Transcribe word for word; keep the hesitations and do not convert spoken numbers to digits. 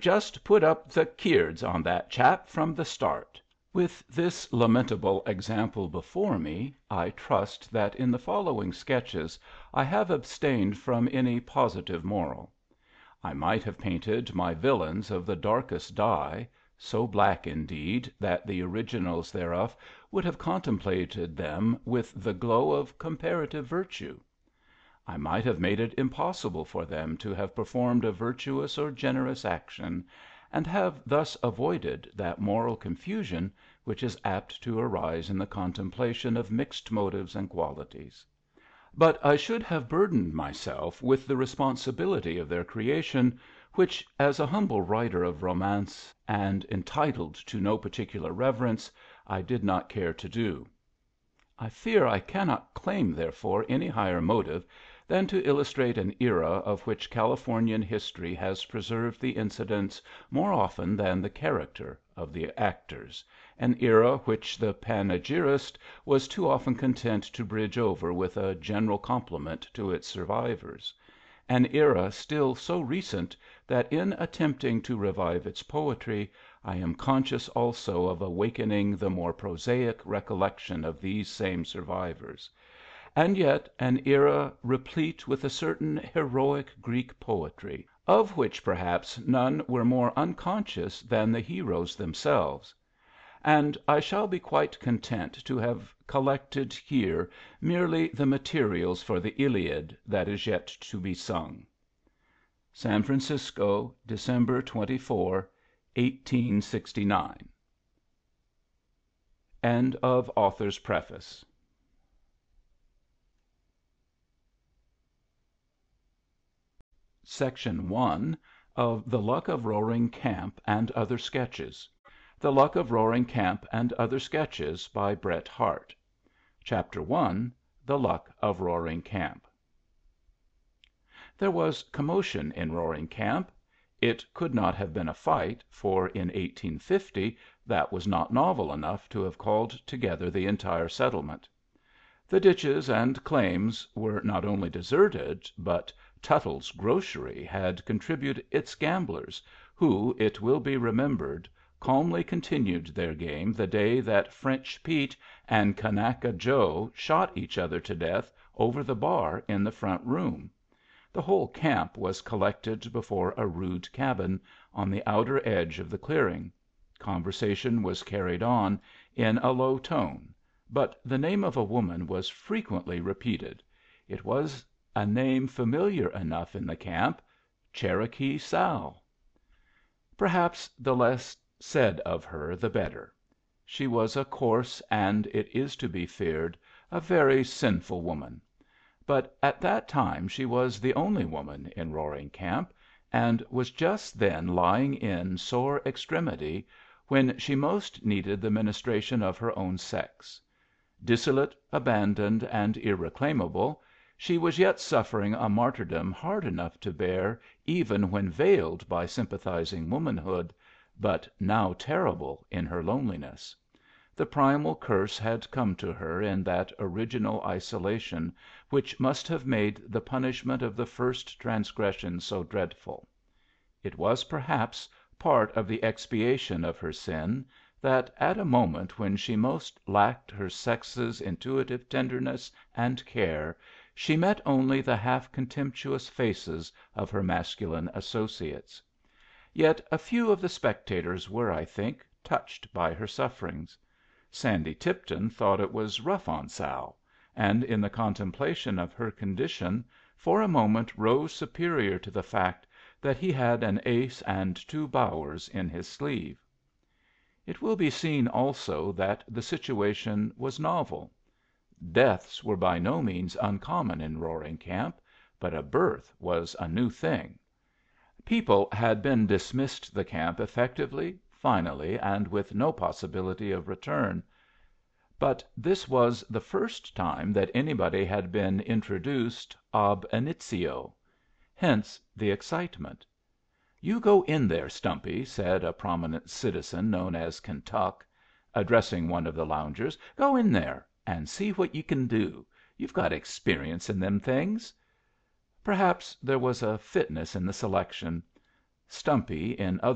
Just put up the keards on that chap from the start." With this lamentable example before me, I trust that in the following sketches I have abstained from any positive moral. I might have painted my villains of the darkest dye, so black, indeed, that the originals thereof would have contemplated them with the glow of comparative virtue. I might have made it impossible for them to have performed a virtuous or generous action, and have thus avoided that moral confusion which is apt to arise in the contemplation of mixed motives and qualities. But I should have burdened myself with the responsibility of their creation, which, as a humble writer of romance, and entitled to no particular reverence, I did not care to do. I fear I cannot claim, therefore, any higher motive than to illustrate an era of which Californian history has preserved the incidents more often than the character of the actors, an era which the panegyrist was too often content to bridge over with a general compliment to its survivors, an era still so recent that in attempting to revive its poetry I am conscious also of awakening the more prosaic recollection of these same survivors, and yet an era replete with a certain heroic Greek poetry, of which perhaps none were more unconscious than the heroes themselves; and I shall be quite content to have collected here merely the materials for the Iliad that is yet to be sung. San Francisco, December twenty-fourth, eighteen sixty-nine. End of Author's Preface. Section one of The Luck of Roaring Camp and Other Sketches. The Luck of Roaring Camp and Other Sketches by Bret Harte. Chapter one. The Luck of Roaring Camp. There was commotion in Roaring Camp. It could not have been a fight, for in eighteen fifty that was not novel enough to have called together the entire settlement. The ditches and claims were not only deserted, but Tuttle's grocery had contributed its gamblers, who, it will be remembered, calmly continued their game the day that French Pete and Kanaka Joe shot each other to death over the bar in the front room. The whole camp was collected before a rude cabin, on the outer edge of the clearing. Conversation was carried on in a low tone, but the name of a woman was frequently repeated. It was a name familiar enough in the camp, Cherokee Sal. Perhaps the less said of her the better. She was a coarse, and, it is to be feared, a very sinful woman. But at that time she was the only woman in Roaring Camp, and was just then lying in sore extremity, when she most needed the ministration of her own sex. Dissolute, abandoned, and irreclaimable, she was yet suffering a martyrdom hard enough to bear even when veiled by sympathizing womanhood, but now terrible in her loneliness. The primal curse had come to her in that original isolation which must have made the punishment of the first transgression so dreadful. It was, perhaps, part of the expiation of her sin that, at a moment when she most lacked her sex's intuitive tenderness and care, she met only the half contemptuous faces of her masculine associates. Yet a few of the spectators were, I think, touched by her sufferings. Sandy Tipton thought it was rough on Sal, and in the contemplation of her condition for a moment rose superior to the fact that he had an ace and two bowers in his sleeve. It will be seen also that the situation was novel. Deaths were by no means uncommon in Roaring Camp, but a birth was a new thing. People had been dismissed the camp effectively, finally, and with no possibility of return. But this was the first time that anybody had been introduced ab initio. Hence the excitement. "You go in there, Stumpy," said a prominent citizen known as Kentuck, addressing one of the loungers. "Go in there and see what you can do. You've got experience in them things." Perhaps there was a fitness in the selection. Stumpy, in other